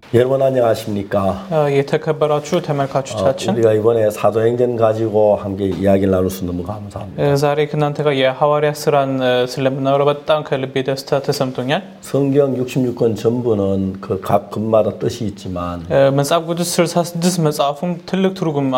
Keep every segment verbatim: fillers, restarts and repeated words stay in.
여러분 안녕하십니까? የተከበራችሁ ተመልካቾቻችን 우리가 이번에 사도행전 가지고 함께 이야기를 나눌 수 너무 감사합니다. ዛሬ ከእናንተ ጋር የሐዋርያት ስራን ስለምናወራ በጣም ከልቤ ደስታ ተሰምቶኛል። 성경 육십육 권 전부는 그 각 급마다 뜻이 있지만 መጽሐፍ ቅዱስ ስልሳ ስድስት መጽሐፉም ትልቅ ትርጉም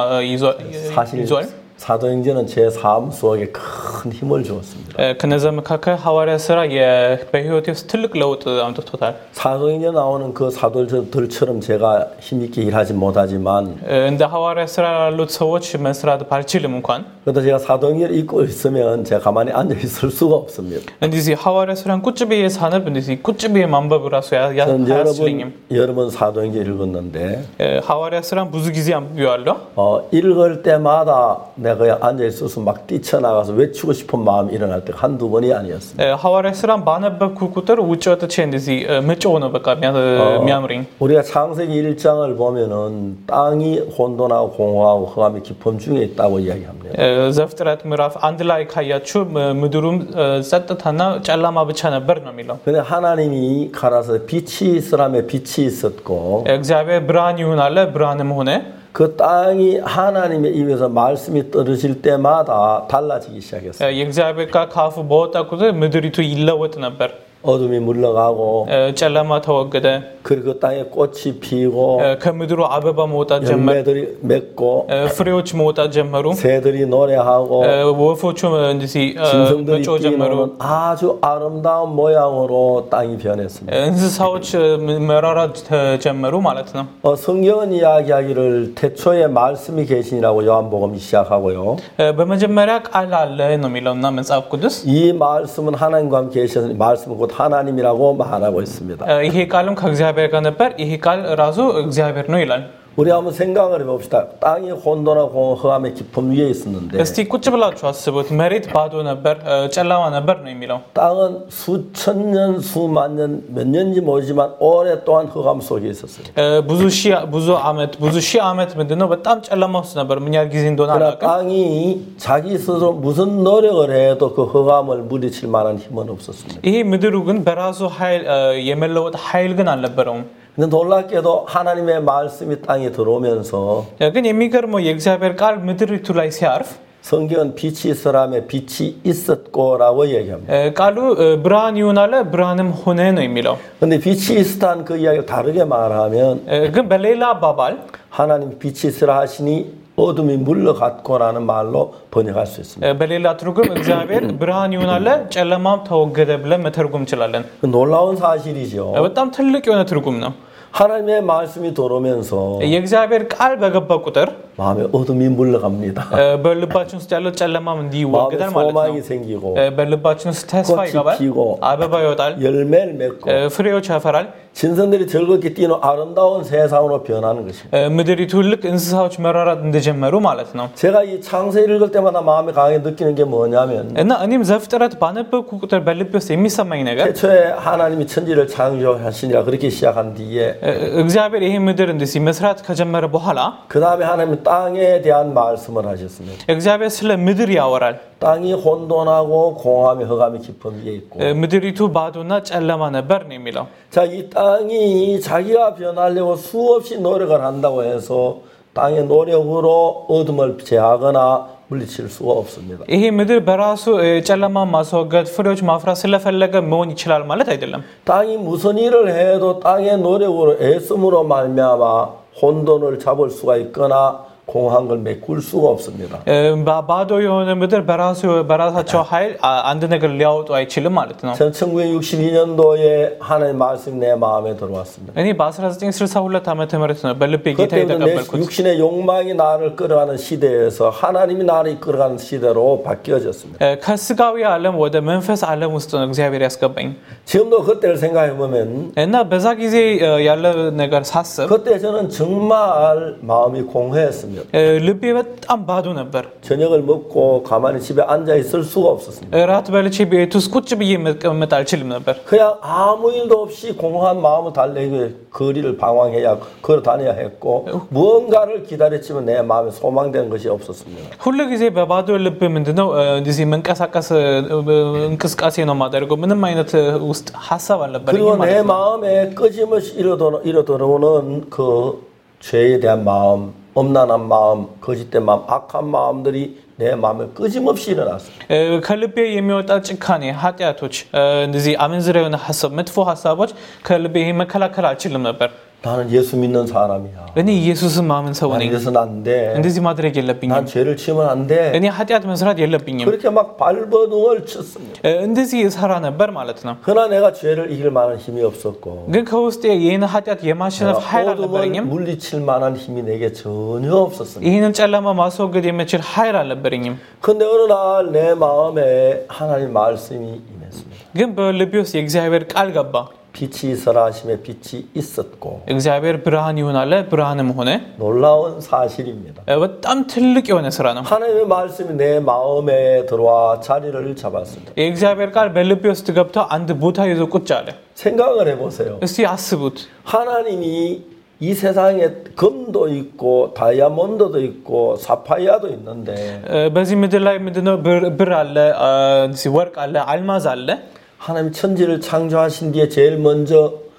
ይዟል. 사도행전은 제 삶 속에 큰 힘을 주었습니다. ከነዛ መካከል ሐዋርያት ስራ በህይወቴ ውስጥ ትልቅ ለውጥ አምጥቶታል. 사도행전 나오는 그 사도들처럼 제가 힘있게 일하지 못하지만 እንደ ሐዋርያት ስራ ያሉት ሰዎች መስራት ባልችልም እንኳን 그래도 제가 사도행전을 읽고 있으면 제가 가만히 앉아 있을 수가 없습니다. እንደዚህ ሐዋርያት ስራን ቁጭ ብዬ ሳነብ እንደዚህ ቁጭ ብዬ ማንበብ ራሱ ያስችለኝም. 여러 번 사도행전 읽었는데 ሐዋርያት ስራን ብዙ ጊዜ አንብቤዋለሁ. 어 읽을 때마다 내가 앉아 있어서 막 뛰쳐나가서 외치고 싶은 마음이 일어날 때가 한두 번이 아니었습니다. ሐዋርያት ስራን ባነበብኩ ቁጥር ውጭ ወጥቼ እንደዚህ መጮህ ነው በቃ የሚያምረኝ. 우리가 창세기 일 장을 보면은 땅이 혼돈하고 공허하고 흑암의 깊음 중에 있다고 이야기합니다. ዘፍጥረት ምዕራፍ አንድ ላይ ካያችሁ ምድሩም ጸጥታና ጨለማ ብቻ ነበር ነው የሚለው. 근데 하나님이 가라서 빛이 있으라며 빛이 있었고 እግዚአብሔር ብርሃን ይሁን አለ ብርሃንም ሆነ. 그 땅이 하나님의 입에서 말씀이 떨어질 때마다 달라지기 시작했어요. የእግዚአብሔር ቃል ካፉ በወጣ ቁጥር ምድሪቱ ይለወጥ ነበር. 어둠이 물러가고 ጨለማ ተወገደ. 그리고 그 땅에 꽃이 피고 ከምድሩ አበባ መውጣት ጀመረ. 열매들이 맺고 ፍሬዎች መውጣት ጀመሩ. 새들이 노래하고 ወፎቹ እንደዚህ መጮህ ጀመሩ. 아주 아름다운 모양으로 땅이 변했습니다. እንስሳዎች መራራት ጀመሩ ማለት ነው. 어, 성경은 이야기하기를 태초에 말씀이 계시니라고 요한복음이 시작하고요. በመጀመሪያ ቃል አለ ነው የሚለውና መጽሐፍ ቅዱስ 이 말씀은 하나님과 함께 계셨으니 말씀은 곧 하나님이라고 말하고 있습니다. ይሄ ቃልም ከእግዚአብሔር ጋር ነበር. ይሄ ቃል ራሱ እግዚአብሔር ነው ይላል. 우리 한번 생각을 해봅시다. 땅이 혼돈하고 흑암의 깊음 위에 있었는데 እስቲ ቁጭ ብላችሁ አስቡት. መሬት ባዶ ነበር, ጨለማ ነበር ነው የሚለው. 땅은 수천 년, 수만 년, 몇 년인지 모르지만 오랫동안 흑암 속에 있었어요. ብዙ ሺህ ብዙ ዓመት ብዙ ሺህ ዓመት ምንድነው በጣም ጨለማ ውስጥ ነበር. ምን ያህል ጊዜ እንደሆነ አላውቅም. 땅이 자기 스스로 무슨 노력을 해도 그 흑암을 물리칠 만한 힘은 없었습니다. ይሄ ምድሩ ግን በራሱ ኃይል የመለወጥ ኃይል ግን አልነበረውም. 근데 놀랍게도 하나님의 말씀이 땅에 들어오면서 ግን የሚገርመው የእግዚአብሔር ቃል ምድሪቱ ላይ ሲያርፍ 성경은 빛이 있으라며 빛이 있었고라고 얘기합니다. ቃሉ ብርሃን ይሁን አለ ብርሃንም ሆነ ነው የሚለው. 근데 빛이 있었다는 그 이야기를 다르게 말하면 ግን በሌላ አባባል 하나님 빛이 있으라 하시니 어둠이 물러갔고라는 말로 번역할 수 있습니다. በሌላ ትርጉም እግዚአብሔር ብርሃን ይሁን አለ ጨለማም ተወገደ ብለን መተርጎም እንችላለን. 놀라운 사실이죠. በጣም ትልቅ የሆነ ትርጉም ነው. 하나님의 말씀이 들어오면서 የእግዚአብሔር ቃል በገባ ቁጥር 마음에 어둠이 물러갑니다. በልባችን ውስጥ ያለው ጨለማም እንዲወገዳል ማለት ነው. 소망이 생기고 በልባችን ውስጥ ተስፋ ይገባል. አበባ ይወጣል. 열매를 맺고 ፍሬዎች ያፈራል. 신선들이 즐겁게 뛰는 아름다운 세상으로 변하는 것입니다. ምድሪቱ ልክ እንስሳዎች መራራት እንደጀመሩ ማለት ነው. 제가 이 창세 읽을 때마다 마음에 강하게 느끼는 게 뭐냐면 እና እኔም ዘፍጥረት ባነበብኩ ቁጥር በልቤ ውስጥ የሚሰማኝ ነገር 태초에 하나님이 천지를 창조하시니라 그렇게 시작한 뒤에 እግዚአብሔር ይሄ ምድር እንደዚህ መስራት ከጀመረ በኋላ 그다음에 하나님은 땅에 대한 말씀을 하셨습니다. እግዚአብሔር ስለ ምድር ያወራል. 땅이 혼돈하고 공허함의 흑암이 깊은 위에 있고 ምድሪቱ ባዶና ጨለማ ነበር ነው የሚለው. 자, 이 땅이 자기가 변하려고 수없이 노력을 한다고 해서 땅의 노력으로 어둠을 제하거나 물리칠 수가 없습니다. ይሄ ምድር በራሱ ጨለማ ማስወገድ ፍሬዎች ማፍራት ስለፈለገ መሆን ይችላል ማለት አይደለም. 땅이 무슨 일을 해도 땅의 노력으로 애씀으로 말미암아 혼돈을 잡을 수가 있거나 공한 걸 메꿀 수가 없습니다. ባዶ የሆነ ምድር በራሱ በራሳቸው ኃይል አንድ ነገር ሊያወጡ አይችልም ማለት ነው. 전 천구백육십이 년도에 하나님의 말씀이 내 마음에 들어왔습니다. እኔ በ1962 ዓመተ ምህረት ነው በልቤ ጌታ የተቀበልኩት. 육신의 욕망이 나를 끌어가는 시대에서 하나님이 나를 이끌어가는 시대로 바뀌어졌습니다. ከስጋዊ ዓለም ወደ መንፈስ ዓለም ውስጥ ነው እግዚአብሔር ያስገባኝ. 지금도 그때를 생각해 보면 እና በዛ ጊዜ ያለ ነገር ሳስብ 그때 저는 정말 마음이 공허했습니다. 텅빈이었다. እ፣ ልቤ በጣም ባዶ ነበር። 저녁을 먹고 가만히 집에 앉아 있을 수가 없었습니다. እራት በልቼ ቤት ውስጥ ቁጭ ብዬ መቀመጥ አልችልም ነበር። 그냥 아무 일도 없이 공허한 마음을 달래기 거리를 방황해야 걸어 다녀야 했고 무언가를 기다렸지만 내 마음에 소망되는 것이 없었습니다. ሁሉ ጊዜ በባዶ ልብ ምንድነው እንደዚህ መንቀሳቀስ እንቅስቃሴ ነው ማደርገው ምንም አይነት ውስጥ ሐሳብ 그리고 አልነበረኝም 내 ማለት ነው። 마음에 끊임없이 일어도- 일어들어오는 그 죄에 대한 마음, 엄난한 마음, 거짓된 마음, 악한 마음들이 내 마음에 끊임없이 일어났습니다. እ፣ ከልቤ የሚወጣ ጭካኔ ኃጢአቶች እ፣ እንደዚህ አመንዝራ የሆነ ሐሳብ መጥፎ ሐሳቦች ከልቤ ይሄ መከላከል አልችልም ነበር። 나는 예수 믿는 사람이야. እኔ ኢየሱስን ማመን ሰው 난 ነኝ። 이래서는 안 돼. እንደዚህ ማድረግ የለብኝም። 난 죄를 치면 안 돼. እኔ ኃጢአት መስራት የለብኝም። 그렇게 막 발버둥을 쳤습니다. እ፣ እንደዚህ እሰራ ነበር ማለት ነው። 그러나 내가 죄를 이길 만한 힘이 없었고 ግን ከውስጤ ይህን ኃጢአት የማሸነፍ ኃይል 어둠을 አልነበረኝም። 물리칠 만한 힘이 내게 전혀 없었습니다. ይህንን ጨለማ ማስወገድ የሚችል ኃይል አልነበረኝም። 근데 어느 날 내 마음에 하나님 말씀이 임했습니다. ግን በልቤ ውስጥ የእግዚአብሔር ቃል ገባ። 빛이 있어라 하심에 빛이 있었고 እግዚአብሔር ብርሃን ይሁን አለ፣ ብርሃንም ሆነ። 놀라운 사실입니다. እ፣ በጣም ትልቅ የሆነ ስራ ነው። 하나님의 말씀이 내 마음에 들어와 자리를 잡았습니다. የእግዚአብሔር ቃል በልቤ ውስጥ ገብቶ አንድ ቦታ ይዞ ቁጭ አለ። 생각을 해보세요. እስቲ አስቡት። 하나님이 이 세상에 금도 있고 다이아몬드도 있고 사파이아도 있는데 እ፣ በዚህ ምድር ላይ ምንድነው ብር ብር አለ፣ እ፣ እንደዚህ ወርቅ አለ፣ አልማዝ አለ። 하나님 천지를 창조하신 뒤에 제일 먼저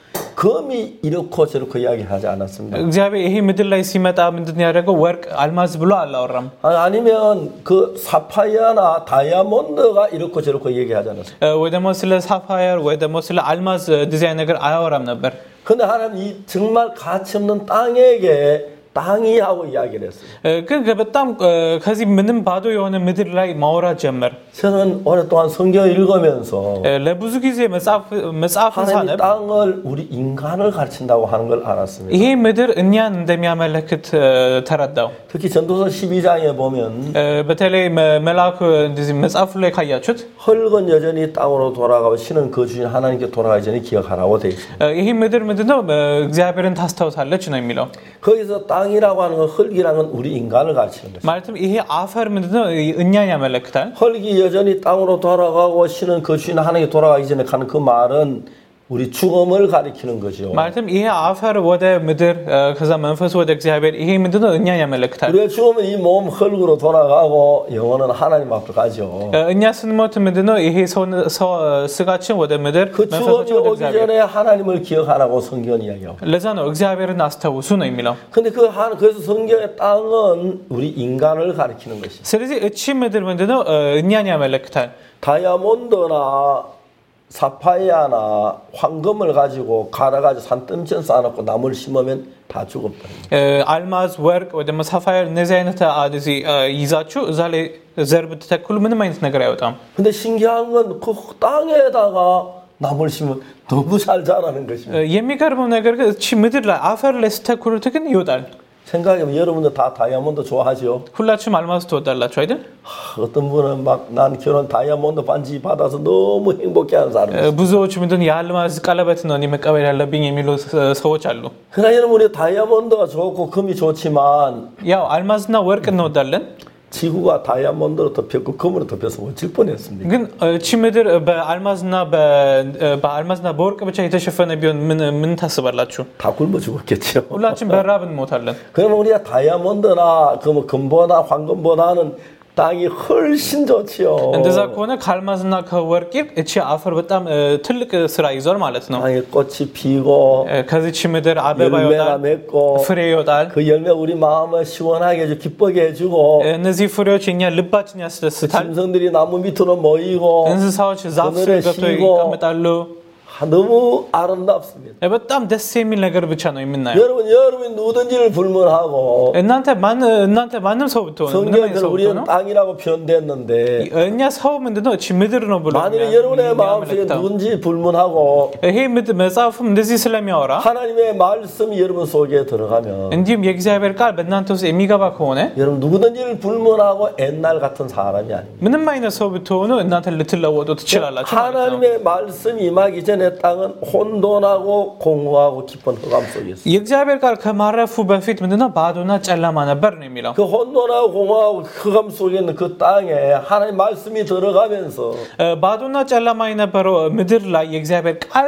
금이 이렇고 저렇고 이야기하지 않았습니다. እግዚአብሔር ይሄ ምድር ላይ ሲመጣ ምንድነው ያደረገው? ወርቅ አልማዝ ብሎ አላወራም። 아니, 아니면 그 사파이아나 다이아몬드가 이렇고 저렇고 얘기하지 않았습니다. እ፣ ወይ ደግሞ ስለ ሳፋየር ወይ ደግሞ ስለ አልማዝ እንደዚህ አይነት ነገር አያወራም ነበር። 근데 하나님 이 정말 가치 없는 땅에게 땅이 하고 이야기를 했어요. እ፣ ግን በጣም እ፣ ከዚህ ምንም ባዶ የሆነ ምድር ላይ ማውራት ጀመር። 저는 오랫동안 성경을 읽으면서 እ፣ ለብዙ ጊዜ መጽሐፍ መጽሐፍን 하나님 ሳነብ 땅을 우리 인간을 가르친다고 하는 걸 알았습니다. ይሄ ምድር እኛን እንደሚያመለክት እ፣ ተረዳው። 특히 전도서 십이 장에 보면 እ፣ በተለይ መ- መልአክ እንደዚህ መጽሐፉ ላይ ካያችሁት 흙은 여전히 땅으로 돌아가고 신은 그 주인 하나님께 돌아가기 전에 기억하라고 되어 있습니다. እ፣ ይሄ ምድር ምንድነው? እ፣ እግዚአብሔርን ታስታውሳለች ነው የሚለው። 거기서 땅이라고 하는 건 흙이라는 건 우리 인간을 가르치는 것입니다. ማለትም ይሄ አፈር ምንድነው? እኛን ያመለክታል። 흙이 여전히 땅으로 돌아가고 신은 그 주인 하나님께 돌아가기 전에 가는 그 말은 우리 죽음을 가리키는 거죠. ማለትም ይሄ አፈር ወደ ምድር እ፣ ከዛ መንፈስ ወደ እግዚአብሔር ይሄ ምንድነው? እኛን ያመለክታል። 우리가 죽으면 이 몸 흙으로 돌아가고 영혼은 하나님 앞으로 가죠. እ፣ እኛ ስንሞት ምንድነው? ይሄ ሰው ሰው ስጋችን ወደ ምድር 그 መንፈሳችን 죽음이 ወደ 오기 እግዚአብሔር። 전에 하나님을 기억하라고 성경은 이야기하고. ለዛ ነው እግዚአብሔርን አስታውሱ ነው የሚለው። 근데 그 한, 그래서 성경의 땅은 우리 인간을 가리키는 것이죠. ስለዚህ እቺ ምድር ምንድነው? እ፣ እኛን ያመለክታል። 다이아몬드나 사파이아나 황금을 가지고 갈아가지고 산뜸천 쌓아놓고 나물 심으면 다 죽어버립니다. እ፣ አልማዝ፣ ወርቅ ወይ ደግሞ ሳፋየር እነዚህ አይነት አ- እዚህ እ፣ ይዛችሁ እዛ ላይ ዘር ብትተክሉ ምንም አይነት ነገር አይወጣም። 근데 신기한 건 그 땅에다가 나물 심으면 너무 잘 자라는 እ፣ 것입니다. የሚገርመው ነገር ግን እቺ ምድር ላይ አፈር ላይ ስተክሉት ግን ይወጣል። 생각해보면 여러분들 다 다이아몬드 좋아하죠? ሁላችሁም አልማዝ ትወዳላችሁ አይደል? 하, 어떤 분은 막 난 결혼 다이아몬드 반지 받아서 너무 행복해하는 사람. እ፣ ብዙዎች ምንድን የአልማዝ ቀለበት ነው እኔ መቀበል ያለብኝ የሚሉ ስ- ሰዎች አሉ። 그러나 여러분 우리 다이아몬드가 좋고 금이 좋지만 ያው አልማዝና ወርቅ እንወዳለን። 지구가 다이아몬드로 덮였고 금으로 덮여서 어쩔 뻔했습니까? ግን እቺ ምድር በአልማዝና በ- በአልማዝና በወርቅ ብቻ የተሸፈነ ቢሆን ምን ምን ታስባላችሁ? 다 굶어 죽었겠죠. ሁላችን በራብ እንሞታለን። 그러면 우리가 다이아몬드나 그 뭐 금보다 황금보다는 땅이 훨씬 좋지요. እንደዛ ከሆነ ከአልማዝና ከወርቅ ይልቅ እቺ አፈር በጣም እ፣ ትልቅ ስራ ይዟል ማለት ነው። 땅에 꽃이 피고 እ፣ ከዚች ምድር አበባ 열매가 ይወጣል፣ 맺고 ፍሬ ይወጣል። 그 열매 우리 마음을 시원하게 해주고 기쁘게 해주고 እነዚህ ፍሬዎች እኛ ልባችን ያስደስታል። 짐승들이 나무 밑으로 모이고 እንስሳዎች ዛፍ ስር 그늘에 ገብተው 쉬고 ይቀመጣሉ። 아, 너무 아름답습니다. እ፣ በጣም ደስ የሚል ነገር ብቻ ነው የምናየው። 여러분 여러분이 누구든지를 불문하고 እናንተ ማን እናንተ ማንም ሰው ብትሆኑ ምንም አይነት 성경에서 ሰው 우리는 ብትሆኑ 땅이라고 표현됐는데 እኛ ሰው ምንድነው እቺ ምድር ነው ብሎ 만일 የሚያ- 여러분의 마음속에 የሚያመለክተው። 누군지 불문하고 ይሄ ምድ- መጽሐፍም እንደዚህ ስለሚያወራ 하나님의 말씀이 여러분 속에 들어가면 እንዲሁም የእግዚአብሔር ቃል በእናንተ ውስጥ የሚገባ ከሆነ 여러분 누구든지를 불문하고 옛날 같은 사람이 아닙니다. ምንም አይነት ሰው ብትሆኑ እናንተ ልትለወጡ ትችላላችሁ ማለት ነው። 하나님의 말씀이 임하기 전에 ኤ덴의 땅은 혼돈하고 공허하고 깊은 흑암 속에 있어. የእግዚአብሔር ቃል ከማረፉ በፊት ምንድነው ባዶና ጨለማ ነበር ነው የሚለው 그 혼돈하고 공허하고 흑암 속에 있는 그 땅에 하나님 말씀이 들어가면서 ባዶና ጨለማ የነበረው ምድር ላይ የእግዚአብሔር ቃል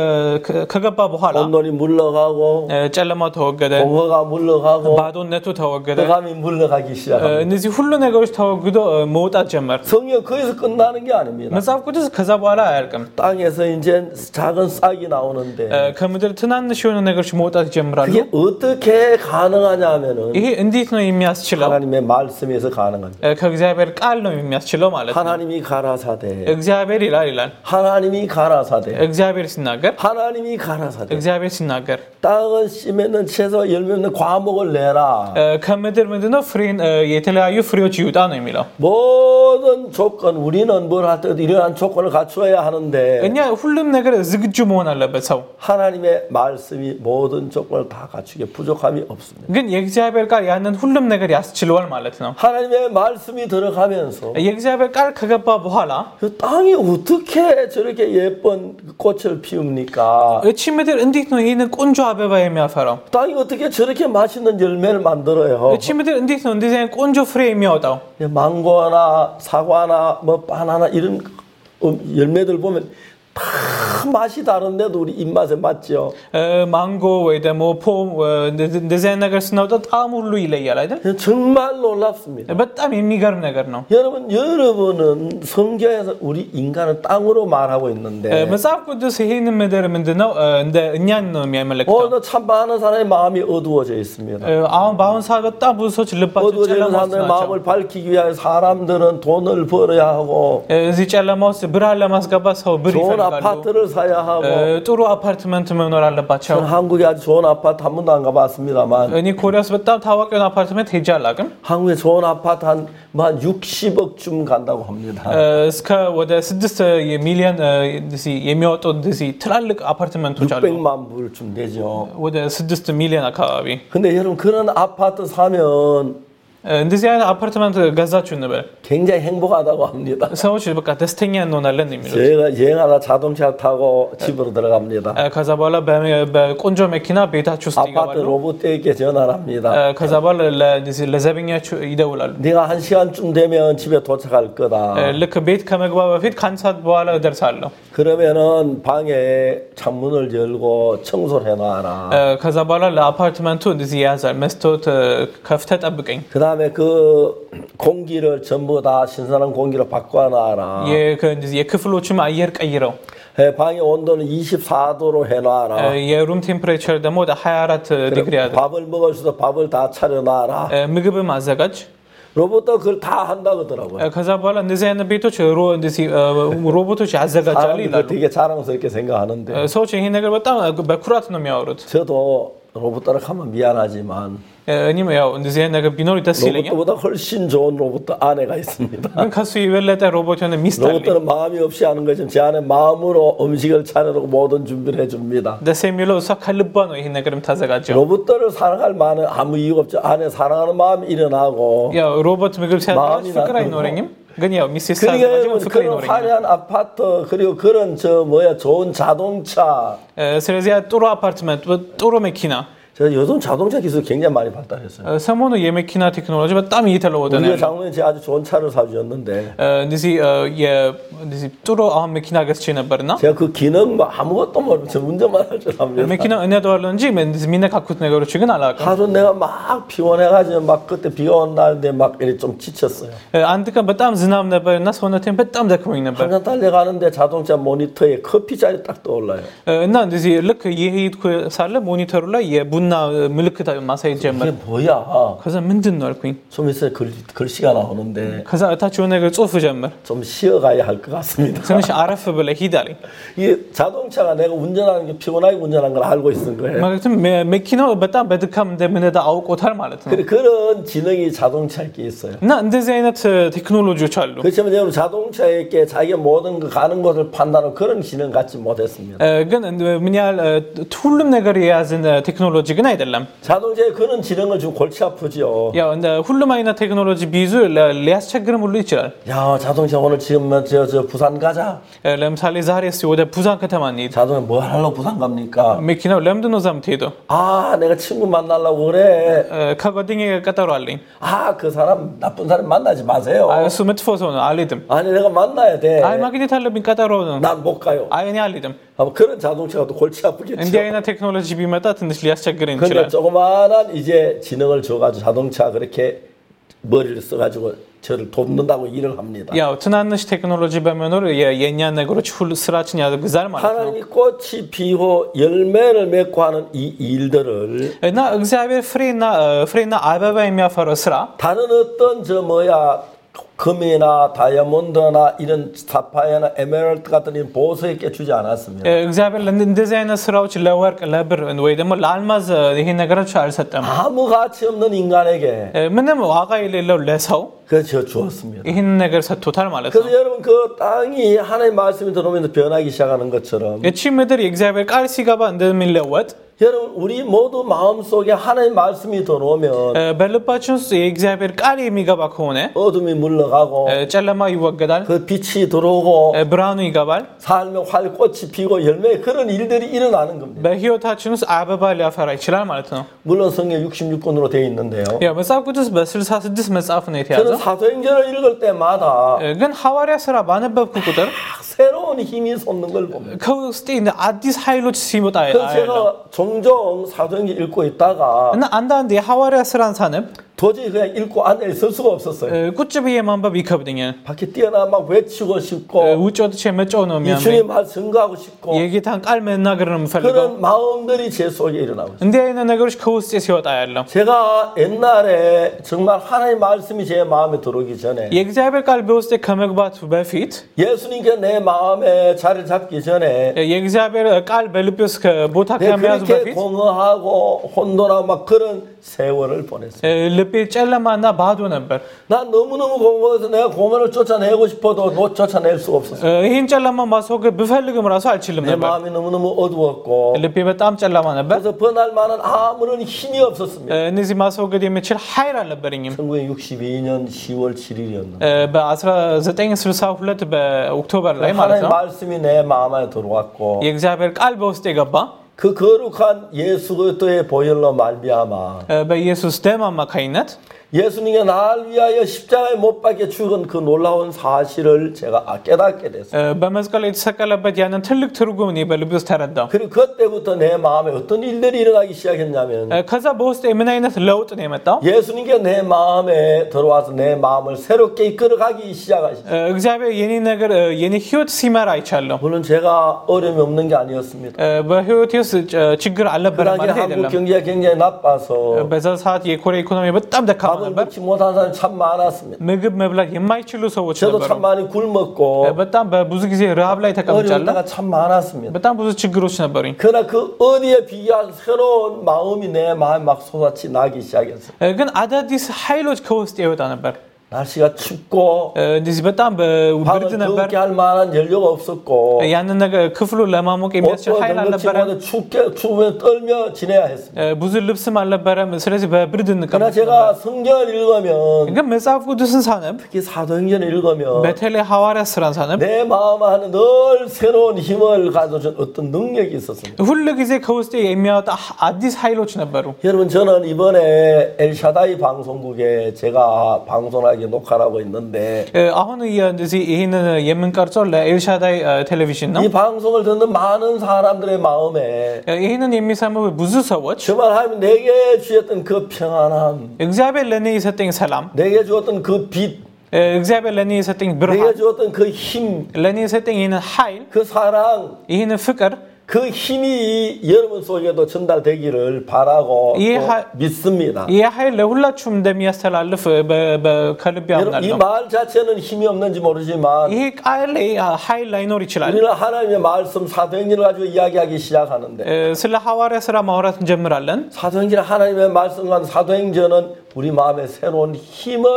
ከገባ በኋላ 혼돈이 물러가고 ጨለማው ተወገደ 공허가 물러가고 ባዶነቱ ተወገደ 흑암이 물러가기 시작합니다. እነዚህ ሁሉ ነገሮች ተወግዶ መውጣት ጀመር 성경 거기서 끝나는 게 아닙니다. መጽሐፍ ቅዱስ ከዛ በኋላ አያልቅም 땅에서 이제 작은 싹이 나오는데 ከምድር ትናንሽ የሆኑ ነገሮች መውጣት ይጀምራሉ 이게 어떻게 가능하냐면은 ይሄ እንዴት ነው የሚያስችለው 하나님의 말씀에서 가능합니다. ከእግዚአብሔር ቃል ነው የሚያስችለው ማለት ነው 하나님이 가라사대 እግዚአብሔር ይላል ይላል 하나님이 가라사대 እግዚአብሔር ሲናገር 하나님이 가라사대 እግዚአብሔር ሲናገር 땅은 씨 맺는 채소 열매 맺는 과목을 내라. ከምድር ምንድነው ፍሬን የተለያዩ ፍሬዎች ይውጣ ነው የሚለው 모든 조건 우리는 뭘 할 때도 이러한 조건을 갖추어야 하는데 እኛ ሁሉም ነገር ዝግጁ መሆን አለበት ሰው 하나님의 말씀이 모든 조건을 다 갖추게 부족함이 없습니다. ግን የእግዚአብሔር ቃል ያንን ሁሉም ነገር ያስችለዋል ማለት ነው 하나님의 말씀이 들어가면서 የእግዚአብሔር ቃል ከገባ በኋላ 그 땅이 어떻게 저렇게 예쁜 꽃을 피웁니까? እቺ ምድር እንዴት ነው ይሄንን ቆንጆ አበባ የሚያፈራው 땅이 어떻게 저렇게 맛있는 열매를 만들어요? እቺ ምድር እንዴት ነው እንደዚህ አይነት ቆንጆ ፍሬ የሚያወጣው 망고나 사과나 뭐 바나나 이런 열매들 보면 다 맛이 다른데도 우리 입맛에 맞죠. ማንጎ ወይ ደግሞ ፖም እንደዚህ አይነት ነገር ስናወጣ ጣዕሙ ሁሉ ይለያል አይደል? 정말 놀랍습니다. በጣም የሚገርም ነገር ነው። 여러분 여러분은 성경에서 우리 인간은 땅으로 말하고 있는데 መጽሐፍ ቅዱስ ይሄን ምድር ምንድነው እንደ እኛን ነው የሚያመለክተው. 오늘 참 많은 사람의 마음이 어두워져 있습니다. አሁን በአሁን ሰዓት በጣም ብዙ ሰዎች ልባቸው ጨለማ ውስጥ ናቸው. 마음을 밝히기 위해 사람들은 돈을 벌어야 하고 እዚህ ጨለማ ውስጥ ብርሃን ለማስገባት ሰው ብር ይፈልጋሉ. 아파트를 사야 하고 ጥሩ አፓርትመንት መኖር አለባቸው. 저는 한국에 아주 좋은 아파트 한 번도 안 가봤습니다만 እኔ ኮሪያ ውስጥ በጣም ታዋቂ የሆነ አፓርትመንት ሄጄ አላውቅም. 한국에 좋은 아파트 한 한 육십억쯤 간다고 합니다. እስከ ወደ ስድስት ሚሊዮን እንደዚህ የሚወጡ እንደዚህ ትላልቅ አፓርትመንቶች አሉ. 육백만 불쯤 되죠. ወደ ስድስት ሚሊዮን አካባቢ. 근데 여러분 그런 아파트 사면 እንደዚህ አይነት አፓርትመንት ገዛችሁ እንበል 굉장히 행복하다고 합니다. ሰዎች በቃ ደስተኛ እንሆናለን የሚሉት 제가 여행하다 자동차 타고 집으로 들어갑니다. ከዛ በኋላ በቆንጆ መኪና ቤታችሁ ውስጥ 아파트 ይገባሉ. 로봇에게 전화를 합니다. ከዛ በኋላ ለዘበኛችሁ ይደውላሉ. 네가 한 시간쯤 되면 집에 도착할 거다. ልክ ቤት ከመግባ በፊት ከአንድ ሰዓት በኋላ እደርሳለሁ. 그러면은 방에 창문을 열고 청소를 해놔라. ከዛ በኋላ ለአፓርትመንቱ እንደዚህ ያዛል መስታወት ከፍተህ ጠብቀኝ. 그다음에 그 공기를 전부 다 신선한 공기로 바꿔놔라. 예, 그 이제 የክፍሎችም አየር ቀይረው. 방의 온도는 이십사 도로 해놔라. የሩም ቴምፕሬቸር ደግሞ ወደ ሃያ አራት ዲግሪ አድርግ. 밥을 먹을 수도 밥을 다 차려놔라. ምግብም አዘጋጅ. 로봇도 그걸 다 한다 그러더라고요. ከዛ በኋላ እንደዚህ አይነት ቤቶች ሮ እንደዚህ 로봇ዎች ያዘጋጃሉ ይላሉ. 되게 자랑스럽게 생각하는데. ሰዎች ይሄን ነገር በጣም በኩራት ነው የሚያወሩት. 저도 로봇들을 하면 미안하지만 እኔም ያው እንደዚህ አይነት ነገር ቢኖር ደስ ይለኛል. 로봇보다 훨씬 좋은 로봇 아내가 있습니다. ግን ከሱ የበለጠ 로봇 የሆነ ሚስት አለኝ. 로봇들은 마음이 없이 하는 거지만 제 안에 마음으로 음식을 차려놓고 모든 준비를 해줍니다. ደስ የሚለው እሷ ከልቧ ነው ይሄን ነገር የምታዘጋጀው. 로봇들을 사랑할 마음은 아무 이유가 없죠. 안에 사랑하는 마음이 일어나고. ያው 로봇 ምግብ ሲያዘጋጅ ፍቅር አይኖረኝም. ግን ያው ሚስት ሲያዘጋጅ ፍቅር 그런 ይኖረኛል. 화려한 아파트 그리고 그런 저 뭐야 좋은 자동차. ስለዚህ ጥሩ አፓርትመንት ጥሩ መኪና 저 요즘 자동차 기술이 굉장히 많이 발달했어요. ሰሞኑ የመኪና ቴክኖሎጂ በጣም እየተለወጠ ነው. 우리가 장로님 제가 아주 좋은 차를 사주셨는데 እንደዚህ እንደዚህ ጥሩ አሁን መኪና ገዝቼ ነበርና 제가 그 기능 뭐 아무것도 모르고 저 운전만 할 줄 압니다. መኪና እነዳዋለሁ እንጂ እንደዚህ የሚነካኩት ነገሮች ግን አላውቅም. 하루 내가 막 피곤해가지고 막 그때 비가 온 날인데 막 이렇게 좀 지쳤어요. አንድ ቀን በጣም ዝናብ ነበርና ሰውነቴን በጣም ደክሞኝ ነበር. 한참 달려가는데 자동차 모니터에 커피 잔이 딱 떠올라요. እና እንደዚህ ልክ የሄድኩ ሳለ ሞኒተሩ ላይ የቡና ምልክት ማሳየት ጀመረ. 이게 뭐야? ከዛ ምንድን ነው አልኩኝ. 좀 있으면 글, 글씨가 나오는데 ከዛ እታች የሆነ ነገር ጽሁፍ ጀመር. 좀 쉬어가야 할 것 같습니다. ትንሽ አረፍ ብለህ ሂድ አለኝ. 이 자동차가 내가 운전하는 게 피곤하게 운전하는 걸 알고 있는 거예요. ማለትም መኪናው በጣም በድካም እንደምነዳ አውቆታል ማለት ነው. 그런 지능이 자동차에 있어요. እና እንደዚህ አይነት ቴክኖሎጂዎች አሉ. 그렇지만 여러분 자동차에게 자기가 모든 그 가는 곳을 판단하는 그런 지능 갖지 못했습니다. ግን ምን ያህል ሁሉም ነገር የያዝን ቴክኖሎጂ ግን አይደለም። 자동차에 그런 지능을 주고 골치 아프지요. ያው እንደ ሁሉም አይነት ቴክኖሎጂ ቢይዙ ለ- ሊያስቸግርም ሁሉ ይችላል። 야, 자동차 오늘 지금 저, 저 부산 가자. እ፣ ለምሳሌ ዛሬ እስቲ ወደ ቡዛን ከተማ እንሂድ። 자동차 뭐 하려고 부산 갑니까? መኪናው ለምንድን ነው እዛ የምትሄደው? 아, 내가 친구 만나려고 그래. እ፣ ከጓደኛዬ ጋር ቀጠሮ አለኝ። 아, 그 사람 나쁜 사람 만나지 마세요. አይ፣ እሱ መጥፎ ሰው ነው፣ አልሄድም። 아니, 내가 만나야 돼. አይ ማግኘት አለብኝ፣ ቀጠሮ ነው። 난 못 가요. አይ እኔ አልሄድም። 아마 그런 자동차가 또 골치 እንዲህ 아프겠죠. አይነት ቴክኖሎጂ ቢመጣ ትንሽ ሊያስቸግረን 근데 ይችላል። 조그마한 이제 지능을 줘가지고 자동차 그렇게 머리를 써가지고 저를 돕는다고 일을 합니다. ያው ትናንሽ ቴክኖሎጂ በመኖር የ- የእኛን ነገሮች ሁሉ ስራችን ያግዛል ማለት ነው። 하나님이 꽃이 피고 열매를 맺고 하는 이 일들을 እና እግዚአብሔር ፍሬና እ፣ ፍሬና አበባ የሚያፈራው ስራ 다른 어떤 저 뭐야 금이나 다이아몬드나 이런 사파이어나 에메랄드 같은 이 보석에 주지 않았습니다. እ፣ እግዚአብሔር ለእንደ- እንደዚህ አይነት ስራዎች ለወርቅ፣ ለብር ወይ ደግሞ ለአልማዝ እ፣ ይሄን ነገሮች አልሰጠም። 아무 가치 없는 인간에게 እ፣ ምንም ዋጋ የሌለው ለሰው 그저 주었습니다. ይህን ነገር ሰጥቶታል ማለት ነው። 그래서 여러분 그 땅이 하나님의 말씀이 들어오면서 변하기 시작하는 것처럼 እቺ ምድር የእግዚአብሔር ቃል ሲገባ እንደሚለወጥ 여러분 우리 모두 마음속에 하나님의 말씀이 들어오면 እ፣ በልባችን ውስጥ የእግዚአብሔር ቃል የሚገባ ከሆነ 어둠이 물러가고 እ፣ ጨለማ ይወገዳል፣ 그 빛이 들어오고 እ፣ ብርሃኑ ይገባል። 삶의 활꽃이 피고 열매 그런 일들이 일어나는 겁니다. በህይወታችን ውስጥ አበባ ሊያፈራ ይችላል ማለት ነው። 물론 성경 육십육 권으로 되어 있는데요. ያው መጽሐፍ ቅዱስ በስልሳ ስድስት መጽሐፍ ነው 저는 የተያዘው። 사도행전을 읽을 때마다 እ፣ ግን ሐዋርያ ሥራ ባነበብኩ ቁጥር 새로운 힘이 솟는 걸 봅니다. ከውስጤ እንደ አዲስ ኃይሎች ሲመጣ 그래서 አያለሁ። 제가 종종 사도행전 읽고 있다가 እና አንዳንድ የሐዋርያ ሥራን ሳነብ 도저히 그냥 읽고 앉아 있을 수가 없었어요. እ፣ ቁጭ ብዬ ማንበብ ይከብደኛል። 밖에 뛰어나 막 외치고 እ፣ 싶고 ውጭ ወጥቼ መጫው ነው 이 የሚያምረኝ። 주님 말 증거하고 싶고 የጌታን ቃል መናገር ነው የምፈልገው። 그런 마음들이 제 속에 일어나고 있어요. እንዲህ አይነት ነገሮች ከውስጤ ሲወጣ ያለው 제가 옛날에 정말 하나님의 말씀이 제 마음에 들어오기 전에 የእግዚአብሔር ቃል በውስጤ ከመግባቱ በፊት 예수님께 내 마음에 자리를 잡기 전에 እ፣ የእግዚአብሔር ቃል በልቤ ውስጥ ቦታ 내가 ከመያዙ 그렇게 በፊት 공허하고 혼돈하고 막 그런 세월을 보냈어요. እ፣ ልቤ ጨለማና ባዶ ነበር። 난 너무너무 공허해서 내가 공허를 쫓아내고 싶어도 못 쫓아낼 수가 없었어요. እ፣ ይህን ጨለማ ማስወገድ ብፈልግም ራሱ አልችልም 내 ነበር። 마음이 너무너무 어두웠고 ልቤ በጣም ጨለማ ነበር። 그래서 번할 만한 아무런 힘이 없었습니다. እ፣ እነዚህ ማስወገድ የሚችል ኃይል አልነበረኝም። 천구백육십이 년 시월 칠일이었는데 እ፣ በ1962 በኦክቶበር ላይ ማለት 하나님의 ነው 말씀이 내 마음에 들어왔고 የእግዚአብሔር ቃል በውስጤ ገባ። 그 거룩한 예수 그리스도의 보혈로 말미암아 እ፣ በኢየሱስ ደም አማካኝነት 예수님이 날 위하여 십자가에 못 박혀 죽은 그 놀라운 사실을 제가 깨닫게 됐어요. እ፣ በመስቀል ላይ የተሰቀለበት ያንን ትልቅ ትርጉም እኔ በልቤ ውስጥ ተረዳው። 그리고 그때부터 내 마음에 어떤 일들이 일어나기 시작했냐면 እ፣ ከዛ በውስጤ ምን አይነት ለውጥ ነው የመጣው? 예수님께 내 마음에 들어와서 내 마음을 새롭게 이끌어가기 시작하셨어요. እ፣ እግዚአብሔር የኔ ነገር እ፣ የኔ ህይወት ሲመራ አይቻለሁ። 물론 제가 어려움이 없는 게 아니었습니다. እ፣ በህይወቴ ውስጥ ጭ- ችግር 그 አልነበረም 당시 ማለት 한국 አይደለም። 경제가 굉장히 나빠서 እ፣ በዛ ሰዓት የኮሪያ ኢኮኖሚ በጣም ደካማ 밥을 ነበር። 먹지 못하는 사람이 참 많았습니다. ምግብ መብላት የማይችሉ ሰዎች 저도 ነበሩ። 참 많이 굶었고 እ፣ በጣም በብዙ ጊዜ ረሃብ ላይ 어려울 ተቀምጫለሁ። 때가 참 많았습니다. በጣም ብዙ ችግሮች ነበሩኝ። 그러나 그 어디에 비교할 새로운 마음이 내 마음에 막 솟아치 나기 시작했어요. እ፣ ግን አዳዲስ ኃይሎች ከውስጥ ይወጣ ነበር። 날씨가 춥고 እ፣ እንደዚህ በጣም በብርድ 방을 ነበር። 더욱게 할 만한 연료가 없었고 እ፣ ያንን ነገር ክፍሉን ለማሞቅ የሚያስችል 옷도 ኃይል 덩치 አልነበረም። 못해 춥게 추우면 떨며 지내야 했습니다. እ፣ ብዙ ልብስም አልነበረም። ስለዚህ በብርድ 그러나 እንቀመጥ ነበር። 제가 성경을 읽으면 ግን መጽሐፍ ቅዱስን ሳነብ 특히 사도행전을 읽으면 በተለይ ሐዋርያ ሥራን ሳነብ 내 마음 안에 늘 새로운 힘을 가져준 어떤 능력이 있었습니다. ሁሉ ጊዜ ከውስጤ የሚያወጣ አዲስ ኃይሎች ነበሩ። 여러분 저는 이번에 엘샤다이 방송국에 제가 방송하게 녹화를 하고 있는데 እ፣ አሁን የ- እንደዚህ ይህንን የምንቀርጸው ለኤልሻዳይ እ፣ ቴሌቪዥን ነው። 이 방송을 듣는 많은 사람들의 마음에 እ፣ ይህንን የሚሰሙ ብዙ ሰዎች 정말 하나님 내게 주셨던 그 평안함, እግዚአብሔር ለእኔ የሰጠኝ ሰላም፣ 내게 주었던 그 빛, እ፣ እግዚአብሔር ለእኔ የሰጠኝ 내게 ብርሃን፣ 주었던 그 힘, ለእኔ የሰጠኝ ይህንን ኃይል፣ 그 사랑, ይህንን ፍቅር 그 힘이 여러분 속에도 전달되기를 바라고 이 또 하- 믿습니다. ይህ ኃይል ለሁላችሁም እንደሚያስተላልፍ በ- በ- ከልቤ 여러분 이 አምናለሁ። 말 자체는 힘이 없는지 모르지만 ይህ ቃል ላይ አ፣ ኃይል ላይኖር ይችላል። 우리는 하나님의 말씀 사도행전을 가지고 이야기하기 시작하는데 እ፣ ስለ ሐዋርያ ሥራ ማውራት እንጀምራለን። 사도행전 하나님의 말씀과 사도행전은 우리 마음에 새로운 힘을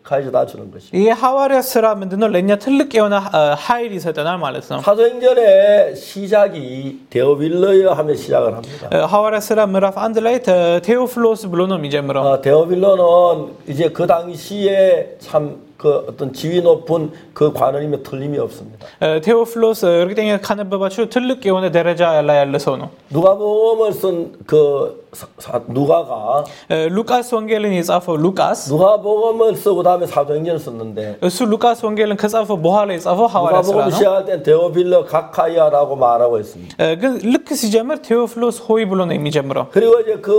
가져다 주는 것입니다. 이 하와리아 스라 ምንድነው ለኛ ትልቅ የሆነ ኃይል ይሰጠናል ማለት ነው. 사도행전의 시작이 데오빌로여 하며 시작을 합니다. 하와리아 스라 ምዕራፍ አንድ ላይ ቴዎፍሎስ ብሎ ነው የሚጀምረው. 어, 데오빌로는 이제 그 당시에 참 그 어떤 지위 높은 그 관원이면 틀림이 없습니다. ቴዎፍሎስ እርግጠኛ ካነበባችሁ ትልቅ የሆነ ደረጃ ላይ ያለ ሰው ነው. 누가복음을 쓴 그 누가가 ሉቃስ ወንጌልን የጻፈው ሉቃስ 누가복음을 쓰고 다음에 사도행전을 썼는데 እሱ ሉቃስ ወንጌልን ከጻፈው በኋላ የጻፈው ሐዋርያ ስራ 누가복음 ነው. 시작할 땐 데오빌로 가카이아라고 말하고 있습니다. ግን ልክ ሲጀምር ቴዎፍሎስ ሆይ ብሎ ነው የሚጀምረው. 그리고 이제 그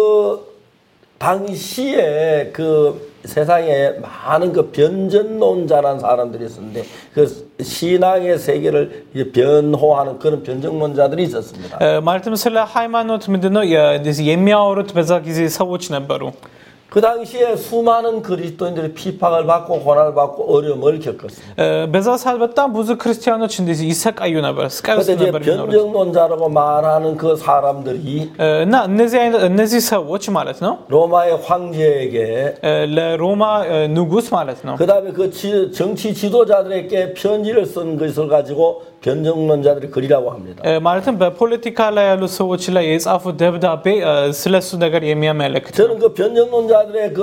당시에 그 세상에 많은 그 변전론자라는 사람들이 있었는데 그 신앙의 세계를 이제 변호하는 그런 변정론자들이 있었습니다. ማለትም ስለ ሃይማኖት ምንድነው የሚያወሩት በዛ ጊዜ ሰዎች ነበሩ. 그 당시에 수많은 그리스도인들이 핍박을 받고 고난을 받고 어려움을 겪었습니다. በዛ ሰዓት በጣም ብዙ ክርስቲያኖች እንደዚህ ይሰቃዩ ነበር. ስቃይ ውስጥ 그때 ነበር የሚኖሩት. 변정론자라고 말하는 그 사람들이 እና እነዚህ አይነት እነዚህ ሰዎች ማለት ነው 로마의 황제에게 ለሮማ ንጉስ ማለት ነው 그다음에 그 지, 정치 지도자들에게 편지를 쓴 것을 가지고 변정론자들이 그리라고 합니다. ማለትም በፖለቲካ ላይ ያሉ ሰዎች ላይ የጻፉት ደብዳቤ ስለሱ ነገር የሚያመለክት 저는 그 변정론자들의 그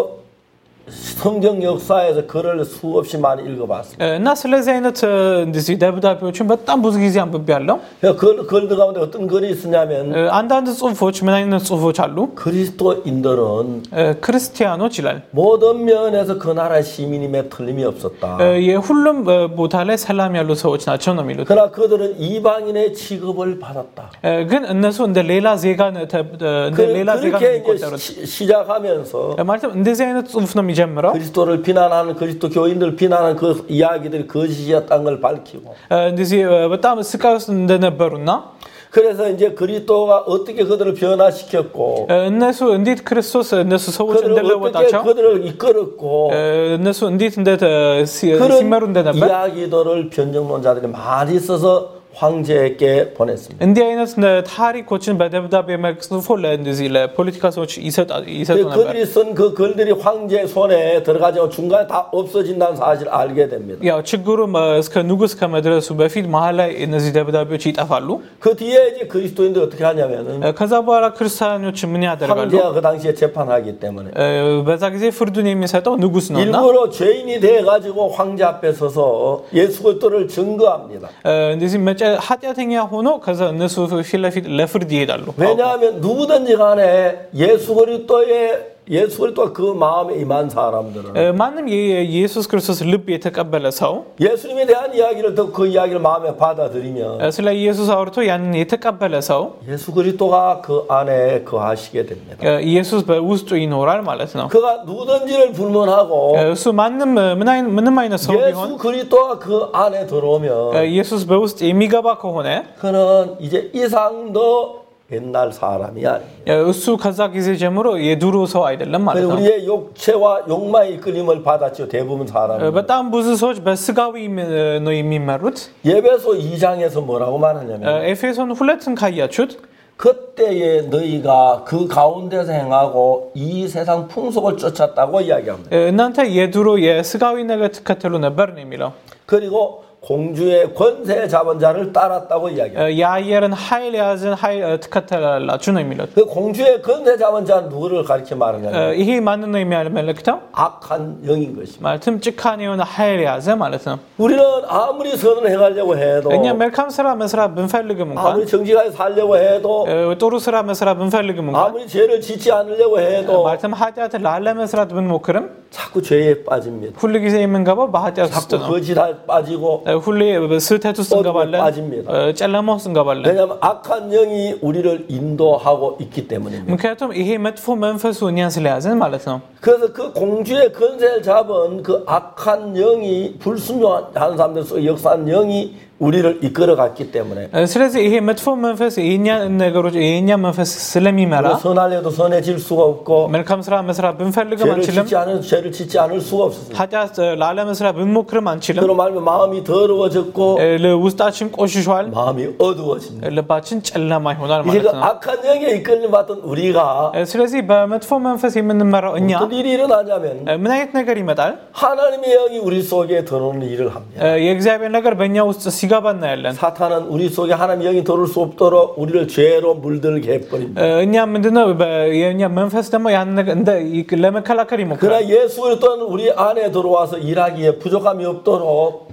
성경 역사에서 글을 수없이 많이 읽어봤습니다. እና ስለዚህ አይነት እንደዚህ ደብዳቤዎችን በጣም ብዙ ጊዜ አንብቤያለሁ. 그 글들 가운데 어떤 글이 있으냐면 አንዳንድ ጽሁፎች ምን አይነት ጽሁፎች አሉ? 그리스도인들은 ክርስቲያኖች ይላል 모든 면에서 그 나라의 시민임에 틀림이 없었다. የሁሉም ቦታ ላይ ሰላም ያሉ ሰዎች ናቸው ነው የሚሉት. 그러나 그들은 이방인의 취급을 받았다. ግን እነሱ እንደ ሌላ ዜጋ እንደ ሌላ ዜጋ ነው የሚቆጠሩት. 시작하면서 ማለትም እንደዚህ አይነት ጽሁፍ ነው የሚጀምረው. 그리스도를 비난하는 그리스도 교인들 비난하는 그 이야기들이 거짓이었다는 걸 밝히고. እንደዚህ በጣም ስቃይ ውስጥ እንደነበሩና 그래서 이제 그리스도가 어떻게 그들을 변화시켰고 እነሱ እንዴት ክርስቶስ እነሱ ሰዎች እንደለወጣቸው 그들을 이끌었고 እነሱ እንዴት እንደ ሲመሩ እንደነበር 이야기들을 변정론자들이 많이 써서 황제에게 보냈습니다. እንዲህ አይነት ታሪኮችን በደብዳቤ መልክ ጽፎ ለእንደዚህ ለፖለቲካ ሰዎች ይሰጡ ይሰጡ ነበር. 그들이 쓴 그 글들이 황제 손에 들어가지고 중간에 다 없어진다는 사실을 알게 됩니다. ያው ችግሩ እስከ ንጉስ ከመድረሱ በፊት መሃል ላይ እነዚህ ደብዳቤዎች ይጠፋሉ. 그 뒤에 이제 그리스도인들 어떻게 하냐면은 ከዛ በኋላ ክርስቲያኖች ምን ያደርጋሉ? 황제가 그 당시에 재판하기 때문에 በዛ ጊዜ ፍርዱን የሚሰጠው ንጉስ ነውና 일부러 죄인이 돼 가지고 황제 앞에 서서 예수 그리스도를 증거합니다. እንደዚህ ኃጢአተኛ ሆኖ ከዛ እነሱ ፊት ለፊት ለፍርድ ይሄዳሉ. 왜냐하면 누구든지 간에 예수 그리스도의 예수 그리스도가 그 마음에 임한 사람들은 ማንም የኢየሱስ ክርስቶስ ልብ የተቀበለ ሰው 예수님에 대한 이야기를 듣고 그 이야기를 마음에 받아들이면 ስለ ኢየሱስ አውርቶ ያንን የተቀበለ ሰው 예수 그리스도가 그 안에 거하시게 됩니다. ኢየሱስ በውስጡ ይኖራል ማለት ነው. 그가 누구든지를 불문하고 እሱ ማንም ምን አይነት ምንም አይነት ሰው ቢሆን 예수 그리스도가 그 안에 들어오면 ኢየሱስ በውስጥ የሚገባ ከሆነ 그는 이제 이상도 옛날 사람이 아닙니다. እሱ ከዛ ጊዜ ጀምሮ የድሮ ሰው አይደለም ማለት ነው. 우리의 육체와 욕망의 이끌림을 받았죠. 대부분 사람. በጣም ብዙ ሰዎች በስጋዊ ነው የሚመሩት. 예배소 이 장에서 뭐라고 말하냐면 ኤፌሶን ሁለትን ካያችሁት 그때에 너희가 그 가운데서 행하고 이 세상 풍속을 쫓았다고 이야기합니다. እናንተ የድሮ የስጋዊ ነገር ተከተሉ ነበር ነው የሚለው. 그리고 공주의 권세 잡은 자를 따랐다고 이야기합니다. የአየርን ኃይል የያዘን ኃይል ተከተላላችሁ ነው የሚለው. 그 공주의 권세 잡은 자는 누구를 가리켜 말하냐면 ይሄ ማንን ነው የሚያመለክተው? 악한 영인 것입니다. ማለትም ጭካኔ የሆነ ኃይል የያዘ ማለት ነው. 우리는 아무리 선을 행하려고 해도 እኛ መልካም ስራ መስራት ብንፈልግም እንኳን 아무리 정직하게 살려고 해도 ጥሩ ስራ መስራት ብንፈልግም እንኳን 아무리 죄를 짓지 않으려고 해도 ማለትም ኃጢአት ላለመስራት ብንሞክርም 자꾸 죄에 빠집니다. ሁሉ ጊዜ የምንገባው በኃጢአት ውስጥ 자꾸 ነው. 거짓에 빠지고 ሁሌ ስህተት ውስጥ እንገባለን. ጨለማ ውስጥ እንገባለን. 왜냐하면 악한 영이 우리를 인도하고 있기 때문입니다. ምክንያቱም ይሄ መጥፎ መንፈሱ እኛን ስለያዘን ማለት ነው. 그래서 그 공주의 권세를 잡은 그 악한 영이 불순종하는 사람들 속에 역사한 영이 우리를 이끌어갔기 때문에 እ፣ ስለዚህ ይሄ መጥፎ መንፈስ የኛ ነገሮች የኛ መንፈስ ስለሚመራ 우리가 선하려도 선해질 수가 없고 መልካም ስራ መስራት ብንፈልግም 죄를 አንችልም. 짓지 않은 죄를 짓지 않을 수가 없습니다. ኃጢአት እ፣ ላለመስራት ብንሞክርም አንችልም. 그로 말면 마음이 더러워졌고 እ፣ ለ- ውስጣችን ቆሽሿል፣ 마음이 어두워집니다. እ፣ ልባችን ጨለማ ይሆናል 이제 ማለት 그 ነው። 악한 영에 이끌림 받던 우리가 እ፣ ስለዚህ በመጥፎ መንፈስ የምንመራው እኛ 어떤 일이 일어나냐면 እ፣ ምን አይነት ነገር ይመጣል? 하나님의 영이 우리 속에 들어오는 일을 합니다. እ፣ የእግዚአብሔር ነገር በእኛ ውስጥ ሲገባ እናያለን። 사탄은 우리 속에 하나님 영이 들어올 수 없도록 우리를 죄로 물들게 해버립니다. እ፣ እኛ ምንድነው በ- የእኛ መንፈስ ደግሞ ያን ነገር እንደ ይ- ለመከላከል ይሞክራል። 그러나 예수 그리스도는 우리 안에 들어와서 일하기에 부족함이 없도록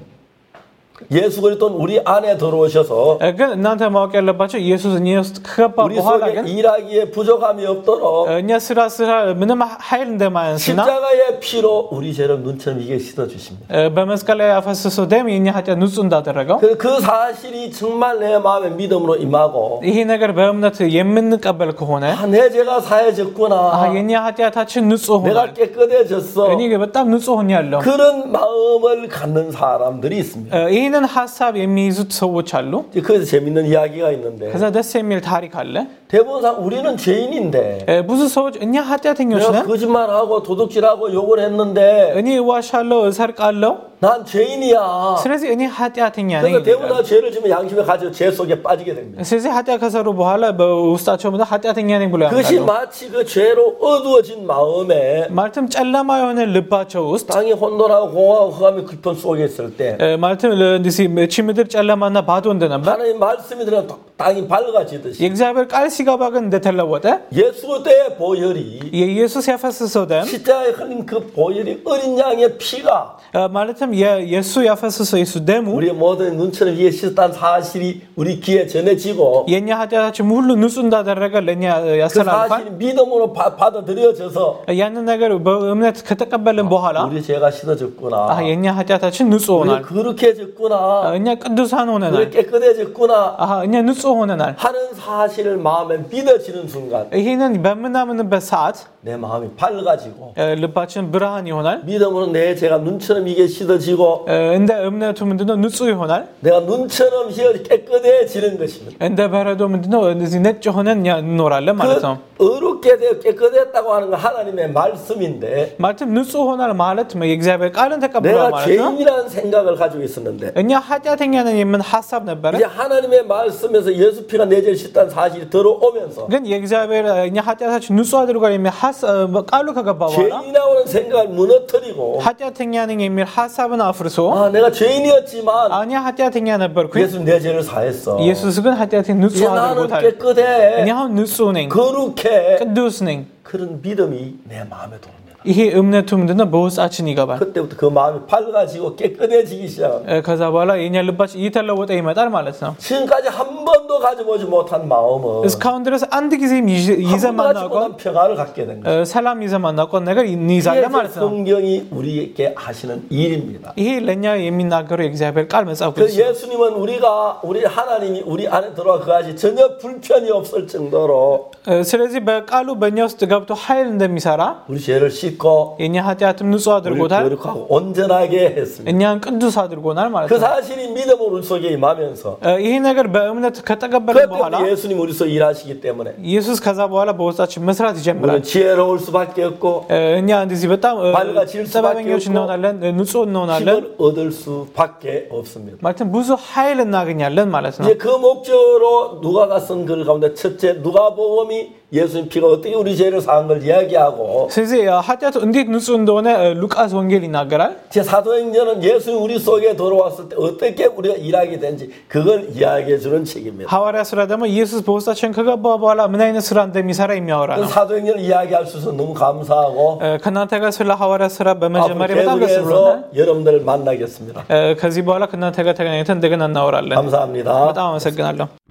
예수 그리스도는 우리 안에 들어오셔서 እ፣ ግን እናንተ ማወቅ ያለባቸው ኢየሱስ እኛ ውስጥ ከገባ 우리 በኋላ 속에 ግን 일하기에 부족함이 없도록 እ፣ እኛ ስራ ስራ ምንም ኃይል እንደማያንስና 십자가의 피로 우리 죄를 눈처럼 이게 씻어 주십니다. እ፣ በመስቀል ላይ ያፈሰሰው ደም የኛ ኃጢአት ንጹህ እንዳደረገው 그, 그 사실이 정말 내 마음에 믿음으로 임하고 ይሄ ነገር በእምነት የምንቀበል ከሆነ 아, 내 죄가 사해졌구나. 아, የኛ ኃጢአታችን ንጹህ 내가 ሆኗል፣ 깨끗해졌어. እኔ በጣም ንጹህ ሆኛለሁ። 그런 마음을 갖는 사람들이 있습니다. እ፣ ይህንን ሀሳብ የሚይዙት ሰዎች አሉ። 이제 그래서 재밌는 이야기가 있는데 ከዛ ደስ የሚል ታሪክ አለ። 대부분 사 우리는 죄인인데 እ፣ ብዙ ሰዎች እኛ ኃጢአተኞች 내가 ነን፣ 거짓말하고 도둑질하고 욕을 했는데 እኔ እዋሻለሁ፣ እሰርቃለሁ፣ 난 죄인이야. ስለዚህ እኔ ኃጢአተኛ ነኝ 그래서 대부분 ይላሉ። 다 죄를 지면 양심에 가지고 죄 속에 빠지게 됩니다. ስለዚህ ኃጢአት ከሰሩ በኋላ በውስጣቸው ምንድነው ኃጢአተኛ ነኝ ብሎ 그것이 ያምናሉ። 마치 그 죄로 어두워진 마음에 ማለትም ጨለማ የሆነ ልባቸው ውስጥ 땅이 혼돈하고 공허하고 흑암이 깊은 속에 있을 때 እ፣ ማለትም ለእንዲህ እቺ ምድር ጨለማና ባዶ እንደነበር 하나님 말씀이 들어 땅이 밝아지듯이 የእግዚአብሔር ቃል ሲገባ ግን እንደተለወጠ 예수 때의 보혈이 የኢየሱስ ያፈሰሰው ደም 십자가에 흘린 그 보혈이 어린 양의 피가 እ፣ ማለትም የ- የእሱ ያፈሰሰው የሱ ደሙ 우리의 모든 눈처럼 위에 씻었다는 사실이 우리 귀에 전해지고 የኛ ኃጢአታችን ሁሉ ንጹህ እንዳደረገ ለኛ 그 ያስተላልፋል። 사실이 믿음으로 바- 받아들여져서 ያንን ነገር በእምነት ከተቀበልን በኋላ 우리 죄가 씻어졌구나. 아, የኛ ኃጢአታችን ንጹህ 우리 ሆናል፣ 거룩해졌구나. እኛ ቅዱሳን 우리 ሆነናል፣ 깨끗해졌구나 አሃ እኛ ንጹህ ሆነናል። 하는 사실을 마음에 믿어지는 순간 ይህንን በምናምንበት ሰዓት 내 마음이 밝아지고 እ፣ ልባችን ብርሃን ይሆናል። 믿음으로 내 죄가 눈처럼 이게 씻어지고 እ፣ እንደ እምነቱ ምንድነው ንጹህ ይሆናል። 내가 눈처럼 휘어 깨끗해지는 것입니다. እንደ በረዶ ምንድነው እንደዚህ ነጭ ሆነን እኛ እንኖራለን ማለት ነው። 그 어렵게 되어 깨끗했다고 하는 건 하나님의 말씀인데 ማለትም ንጹህ ሆናል ማለት የእግዚአብሔር ቃልን ተቀብሏል 내가 ማለት ነው። 죄인이라는 생각을 가지고 있었는데 እኛ ኃጢአተኛ ነን የምን ሐሳብ ነበረ። 이제 하나님의 말씀에서 예수 피가 내 죄를 씻다는 사실이 들어오면서 ግን የእግዚአብሔር እኛ ኃጢአታችን ንጹህ አድርጓል የሚል ሐሳብ ቃሉ ከገባ በኋላ 죄인이라고 하는 생각을 무너뜨리고 ኃጢአተኛ ነኝ የሚል ሐሳብን አፍርሶ 아 내가 죄인이었지만 እኛ ኃጢአተኛ ነበርኩኝ፣ 예수 내 죄를 사했어. ኢየሱስ ግን ኃጢአቴን 이제 ንጹህ 나는 አድርጎታል፣ 깨끗해. እኔ አሁን ንጹህ ነኝ፣ 거룩해. ቅዱስ ነኝ። 그런 믿음이 내 마음에 들어옵니다. ይሄ እምነቱ ምንድነው በውስጣችን ይገባል። 그때부터 그 마음이 밝아지고 깨끗해지기 시작합니다. እ፣ ከዛ በኋላ የኛ ልባችን እየተለወጠ ይመጣል ማለት ነው። 지금까지 한 번도 가져보지 못한 마음은 እስካሁን ድረስ አንድ ጊዜም ይዘ- 한 ይዘን 번도 가지 ማናውቀው 못한 평안을 갖게 된 거예요. እ፣ ሰላም ይዘን ማናውቀው ነገር እንይዛለን ማለት 이게 ነው። 성경이 우리에게 하시는 일입니다. ይሄ ለኛ የሚናገረው የእግዚአብሔር ቃል መጽሐፍ 그래서 ቅዱስ ነው። 예수님은 우리가 우리 하나님이 우리 안에 들어와 그것이 전혀 불편이 없을 정도로 እ፣ ስለዚህ በቃሉ በእኛ ውስጥ ገብቶ ኃይል እንደሚሰራ 우리 죄를 씻고 የእኛ ኃጢአትም ንጹህ 우리 አድርጎታል፣ 거룩하고 온전하게 했습니다. እኛን ቅዱስ አድርጎናል ማለት 그 ነው። 사실이 믿음으로 우리 속에 임하면서 እ፣ ይሄ ነገር በእምነት ከተቀበልን በኋላ 그때부터 예수님 우리 속에 일하시기 때문에 ኢየሱስ ከዛ በኋላ በውስጣችን መስራት ይጀምራል። 우리는 지혜로울 수밖에 없고 እ፣ እኛ እንደዚህ በጣም እ፣ 밝아질 수밖에 ጥበበኞች 없고 እንሆናለን፣ እ፣ ንጹህ እንሆናለን፣ 힘을 얻을 수밖에 없습니다. ማለትም ብዙ ኃይል እናገኛለን ማለት ነው። 이제 그 목적으로 누가가 쓴 글 가운데 첫째 누가복음이 예수님 피가 어떻게 우리 죄를 사한 걸 이야기하고 ስለዚህ እ፣ ኃጢአቱ እንዴት ንጹህ እንደሆነ እ፣ ሉቃስ ወንጌል ይናገራል። 제 사도행전은 예수님 우리 속에 들어왔을 때 어떻게 우리가 일하게 되는지 그걸 이야기해 주는 책입니다. ሐዋርያ ስራ ደግሞ ኢየሱስ በውስጣችን ከገባ በኋላ ምን አይነት ስራ እንደሚሰራ የሚያወራ 그 ነው። 사도행전을 이야기할 수 있어서 너무 감사하고 እ፣ ከእናንተ ጋር ስለ ሐዋርያ ስራ 앞으로 በመጀመሪያ በጣም ደስ ብሎናል። 계속해서 여러분들을 만나겠습니다. እ፣ ከዚህ በኋላ ከእናንተ ጋር ተገናኝተን እንደገና እናወራለን። 감사합니다. በጣም አመሰግናለሁ።